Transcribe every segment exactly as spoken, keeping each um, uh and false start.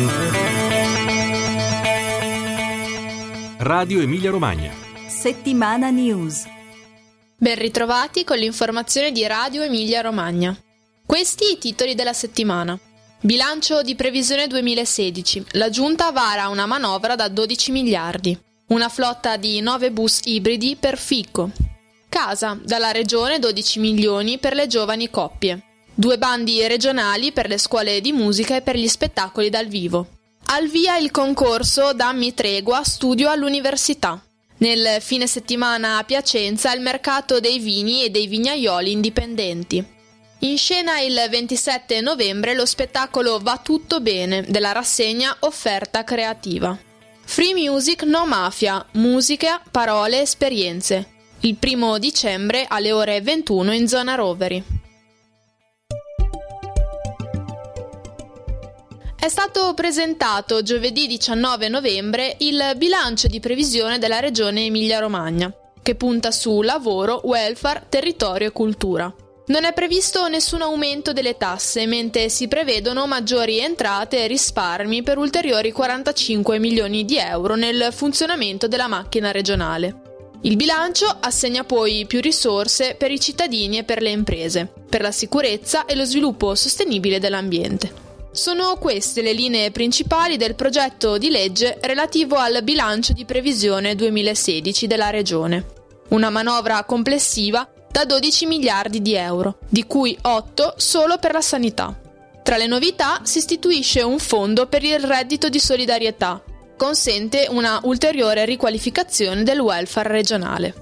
Radio Emilia Romagna. Settimana News. Ben ritrovati con l'informazione di Radio Emilia Romagna. Questi i titoli della settimana. Bilancio di previsione duemilasedici. La Giunta vara una manovra da dodici miliardi. Una flotta di nove bus ibridi per Ficco. Casa, dalla Regione dodici milioni per le giovani coppie. Due bandi regionali per le scuole di musica e per gli spettacoli dal vivo. Al via il concorso Dammi Tregua Studio all'Università. Nel fine settimana a Piacenza il mercato dei vini e dei vignaioli indipendenti. In scena il ventisette novembre lo spettacolo Va tutto bene della rassegna Offerta creativa. Free Music No Mafia, musica, parole, esperienze. Il primo dicembre alle ore ventuno in zona Roveri. È stato presentato giovedì diciannove novembre il bilancio di previsione della Regione Emilia-Romagna, che punta su lavoro, welfare, territorio e cultura. Non è previsto nessun aumento delle tasse, mentre si prevedono maggiori entrate e risparmi per ulteriori quarantacinque milioni di euro nel funzionamento della macchina regionale. Il bilancio assegna poi più risorse per i cittadini e per le imprese, per la sicurezza e lo sviluppo sostenibile dell'ambiente. Sono queste le linee principali del progetto di legge relativo al bilancio di previsione duemilasedici della Regione. Una manovra complessiva da dodici miliardi di euro, di cui otto solo per la sanità. Tra le novità si istituisce un fondo per il reddito di solidarietà, consente una ulteriore riqualificazione del welfare regionale.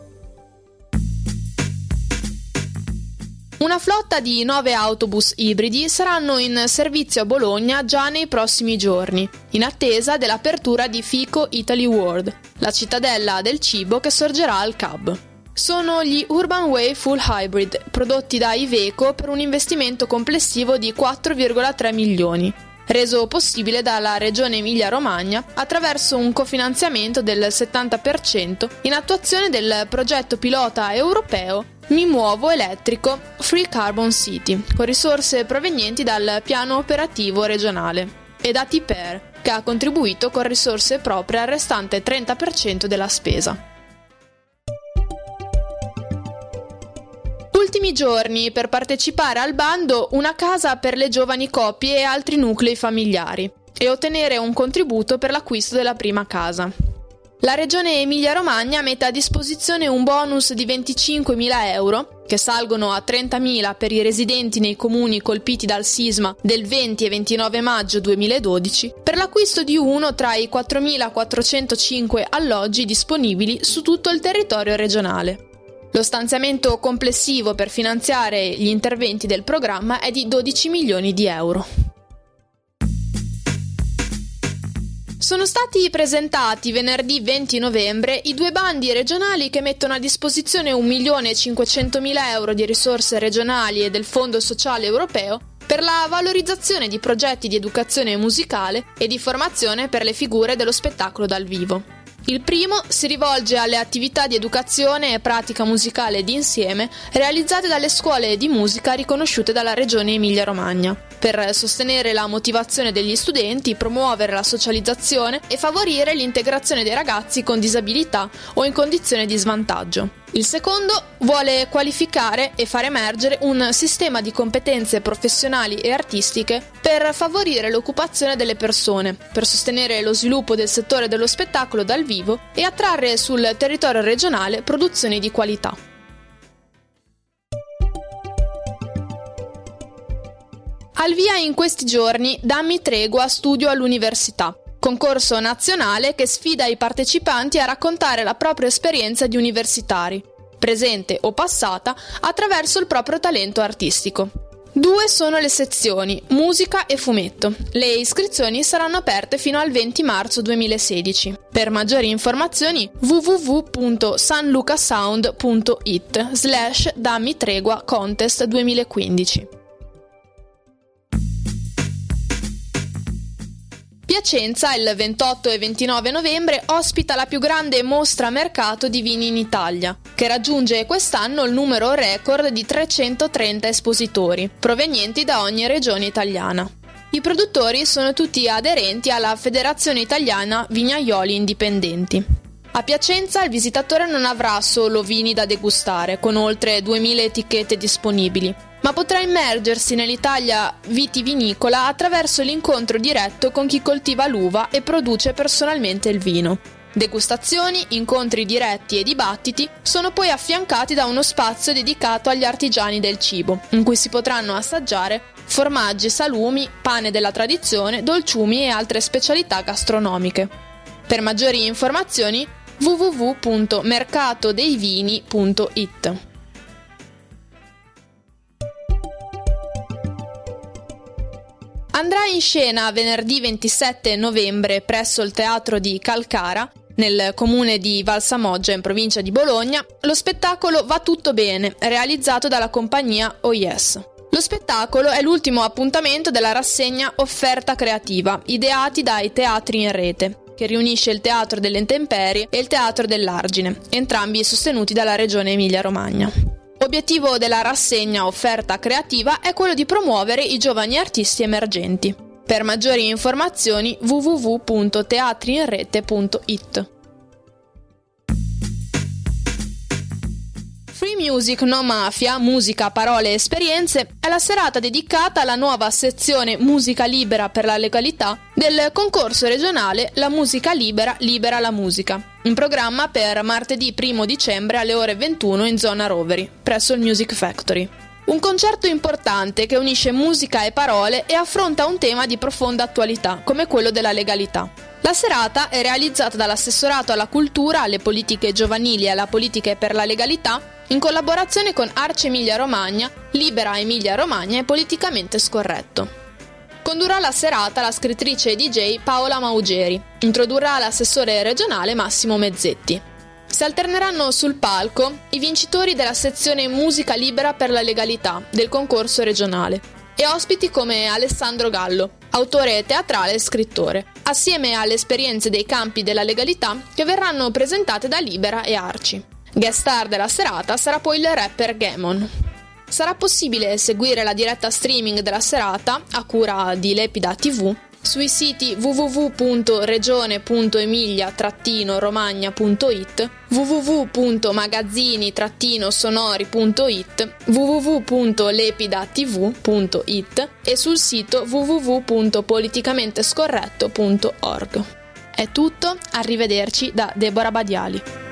Una flotta di nove autobus ibridi saranno in servizio a Bologna già nei prossimi giorni, in attesa dell'apertura di Fico Italy World, la cittadella del cibo che sorgerà al C A B. Sono gli Urban Way Full Hybrid, prodotti da Iveco per un investimento complessivo di quattro virgola tre milioni, reso possibile dalla Regione Emilia-Romagna attraverso un cofinanziamento del settanta per cento in attuazione del progetto pilota europeo Mi Muovo Elettrico Free Carbon City, con risorse provenienti dal piano operativo regionale, e da Tiper, che ha contribuito con risorse proprie al restante trenta per cento della spesa. Ultimi giorni per partecipare al bando Una casa per le giovani coppie e altri nuclei familiari e ottenere un contributo per l'acquisto della prima casa. La Regione Emilia-Romagna mette a disposizione un bonus di venticinquemila euro, che salgono a trentamila per i residenti nei comuni colpiti dal sisma del venti e ventinove maggio duemiladodici, per l'acquisto di uno tra i quattromilaquattrocentocinque alloggi disponibili su tutto il territorio regionale. Lo stanziamento complessivo per finanziare gli interventi del programma è di dodici milioni di euro. Sono stati presentati venerdì venti novembre i due bandi regionali che mettono a disposizione un milione e cinquecentomila euro di risorse regionali e del Fondo Sociale Europeo per la valorizzazione di progetti di educazione musicale e di formazione per le figure dello spettacolo dal vivo. Il primo si rivolge alle attività di educazione e pratica musicale d'insieme realizzate dalle scuole di musica riconosciute dalla Regione Emilia-Romagna, per sostenere la motivazione degli studenti, promuovere la socializzazione e favorire l'integrazione dei ragazzi con disabilità o in condizione di svantaggio. Il secondo vuole qualificare e far emergere un sistema di competenze professionali e artistiche per favorire l'occupazione delle persone, per sostenere lo sviluppo del settore dello spettacolo dal vivo e attrarre sul territorio regionale produzioni di qualità. Al via in questi giorni Dammi Tregua Studio all'Università, concorso nazionale che sfida i partecipanti a raccontare la propria esperienza di universitari, presente o passata, attraverso il proprio talento artistico. Due sono le sezioni, musica e fumetto. Le iscrizioni saranno aperte fino al venti marzo duemilasedici. Per maggiori informazioni w w w punto sanlucasound punto it slash Dammi Tregua Contest duemilaquindici. Piacenza, il ventotto e ventinove novembre, ospita la più grande mostra mercato di vini in Italia, che raggiunge quest'anno il numero record di trecentotrenta espositori, provenienti da ogni regione italiana. I produttori sono tutti aderenti alla Federazione Italiana Vignaioli Indipendenti. A Piacenza il visitatore non avrà solo vini da degustare, con oltre duemila etichette disponibili, ma potrà immergersi nell'Italia vitivinicola attraverso l'incontro diretto con chi coltiva l'uva e produce personalmente il vino. Degustazioni, incontri diretti e dibattiti sono poi affiancati da uno spazio dedicato agli artigiani del cibo, in cui si potranno assaggiare formaggi, salumi, pane della tradizione, dolciumi e altre specialità gastronomiche. Per maggiori informazioni w w w punto mercato dei vini punto i t. Andrà in scena venerdì ventisette novembre presso il Teatro di Calcara, nel comune di Valsamoggia in provincia di Bologna, lo spettacolo Va tutto bene, realizzato dalla compagnia Oh Yes. Lo spettacolo è l'ultimo appuntamento della rassegna Offerta Creativa, ideati dai Teatri in Rete, che riunisce il Teatro delle Intemperie e il Teatro dell'Argine, entrambi sostenuti dalla Regione Emilia-Romagna. Obiettivo della rassegna Offerta Creativa è quello di promuovere i giovani artisti emergenti. Per maggiori informazioni w w w punto teatri in rete punto i t. Free Music No Mafia, musica, parole e esperienze è la serata dedicata alla nuova sezione Musica Libera per la Legalità del concorso regionale La Musica Libera Libera la Musica, in programma per martedì primo dicembre alle ore ventuno in zona Roveri, presso il Music Factory. Un concerto importante che unisce musica e parole e affronta un tema di profonda attualità, come quello della legalità. La serata è realizzata dall'Assessorato alla Cultura, alle Politiche Giovanili e alla Politica per la Legalità, in collaborazione con Arci Emilia Romagna, Libera Emilia Romagna e Politicamente Scorretto. Condurrà la serata la scrittrice e D J Paola Maugeri. Introdurrà l'assessore regionale Massimo Mezzetti. Si alterneranno sul palco i vincitori della sezione Musica Libera per la Legalità del concorso regionale e ospiti come Alessandro Gallo, autore teatrale e scrittore, assieme alle esperienze dei campi della legalità che verranno presentate da Libera e Arci. Guest star della serata sarà poi il rapper Gamon. Sarà possibile seguire la diretta streaming della serata, a cura di Lepida tivù, sui siti w w w punto regione punto emilia romagna punto i t, w w w punto magazzini sonori punto i t, w w w punto lepida tv punto i t e sul sito w w w punto politicamente scorretto punto org. È tutto, arrivederci da Deborah Badiali.